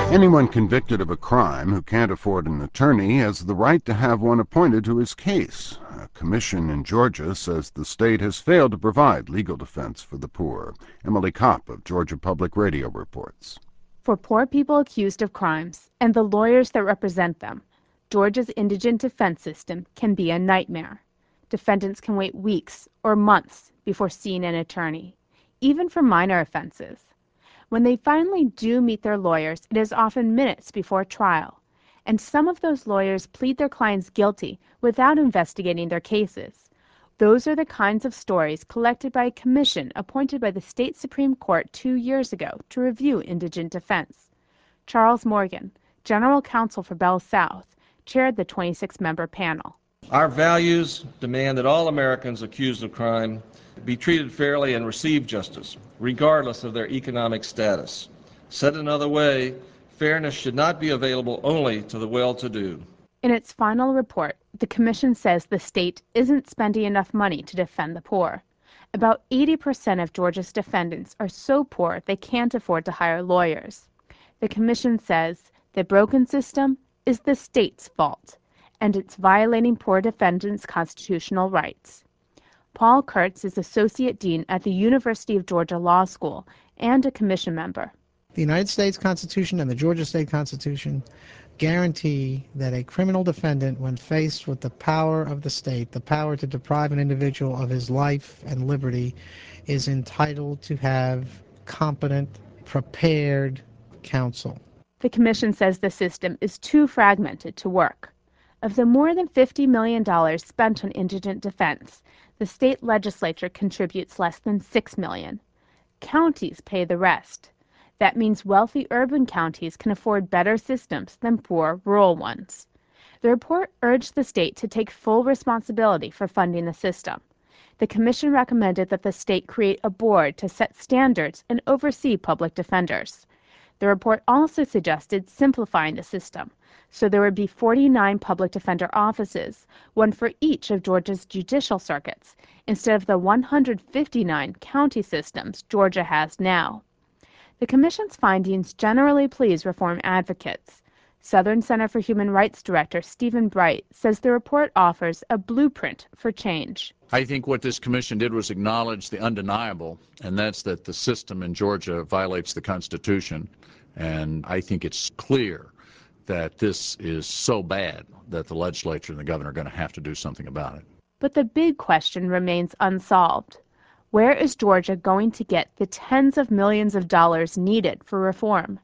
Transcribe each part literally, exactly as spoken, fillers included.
Anyone convicted of a crime who can't afford an attorney has the right to have one appointed to his case. A commission in Georgia says the state has failed to provide legal defense for the poor. Emily Kopp of Georgia Public Radio reports. For poor people accused of crimes and the lawyers that represent them, Georgia's indigent defense system can be a nightmare. Defendants can wait weeks or months before seeing an attorney, even for minor offenses. When they finally do meet their lawyers, it is often minutes before trial, and some of those lawyers plead their clients guilty without investigating their cases. Those are the kinds of stories collected by a commission appointed by the state Supreme Court two years ago to review indigent defense. Charles Morgan, general counsel for Bell South, chaired the twenty-six member panel. Our values demand that all Americans accused of crime be treated fairly and receive justice, regardless of their economic status. Said another way, fairness should not be available only to the well-to-do. In its final report, the commission says the state isn't spending enough money to defend the poor. About eighty percent of Georgia's defendants are so poor they can't afford to hire lawyers. The commission says the broken system is the state's fault, and it's violating poor defendants' constitutional rights. Paul Kurtz is Associate Dean at the University of Georgia Law School and a commission member. The United States Constitution and the Georgia State Constitution guarantee that a criminal defendant, when faced with the power of the state, the power to deprive an individual of his life and liberty, is entitled to have competent, prepared counsel. The commission says the system is too fragmented to work. Of the more than fifty million dollars spent on indigent defense, the state legislature contributes less than six million dollars. Counties pay the rest. That means wealthy urban counties can afford better systems than poor rural ones. The report urged the state to take full responsibility for funding the system. The commission recommended that the state create a board to set standards and oversee public defenders. The report also suggested simplifying the system, so there would be forty-nine public defender offices, one for each of Georgia's judicial circuits, instead of the one hundred fifty-nine county systems Georgia has now. The commission's findings generally please reform advocates. Southern Center for Human Rights Director Stephen Bright says the report offers a blueprint for change. I think what this commission did was acknowledge the undeniable, and that's that the system in Georgia violates the Constitution. And I think it's clear that this is so bad that the legislature and the governor are going to have to do something about it. But the big question remains unsolved. Where is Georgia going to get the tens of millions of dollars needed for reform?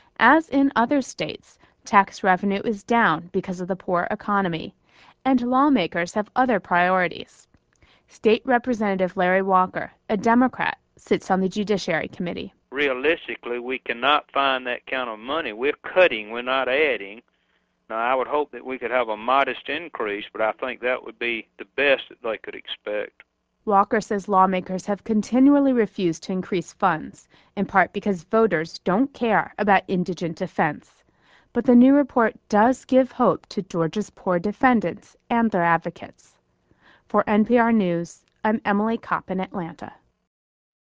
As in other states, tax revenue is down because of the poor economy, and lawmakers have other priorities. State Representative Larry Walker, a Democrat, sits on the Judiciary Committee. Realistically, we cannot find that kind of money. We're cutting, we're not adding. Now, I would hope that we could have a modest increase, but I think that would be the best that they could expect. Walker says lawmakers have continually refused to increase funds, in part because voters don't care about indigent defense. But the new report does give hope to Georgia's poor defendants and their advocates. For N P R News, I'm Emily Kopp in Atlanta.